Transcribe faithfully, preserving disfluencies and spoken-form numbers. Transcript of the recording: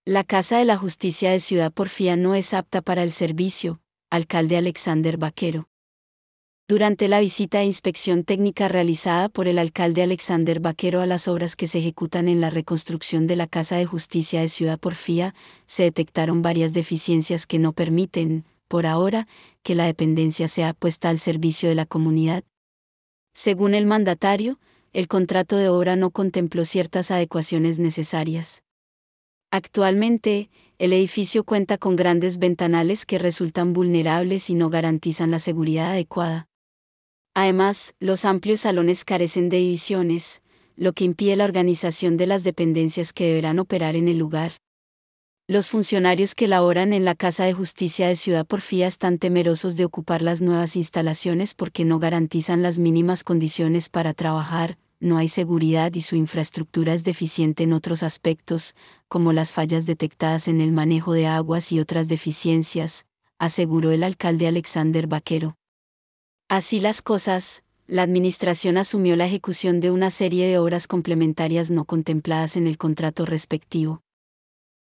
La Casa de la Justicia de Ciudad Porfía no es apta para el servicio, alcalde Alexander Vaquero. Durante la visita e inspección técnica realizada por el alcalde Alexander Vaquero a las obras que se ejecutan en la reconstrucción de la Casa de Justicia de Ciudad Porfía, se detectaron varias deficiencias que no permiten, por ahora, que la dependencia sea puesta al servicio de la comunidad. Según el mandatario, el contrato de obra no contempló ciertas adecuaciones necesarias. Actualmente, el edificio cuenta con grandes ventanales que resultan vulnerables y no garantizan la seguridad adecuada. Además, los amplios salones carecen de divisiones, lo que impide la organización de las dependencias que deberán operar en el lugar. Los funcionarios que laboran en la Casa de Justicia de Ciudad Porfía están temerosos de ocupar las nuevas instalaciones porque no garantizan las mínimas condiciones para trabajar, no hay seguridad y su infraestructura es deficiente en otros aspectos, como las fallas detectadas en el manejo de aguas y otras deficiencias, aseguró el alcalde Alexander Vaquero. Así las cosas, la administración asumió la ejecución de una serie de obras complementarias no contempladas en el contrato respectivo.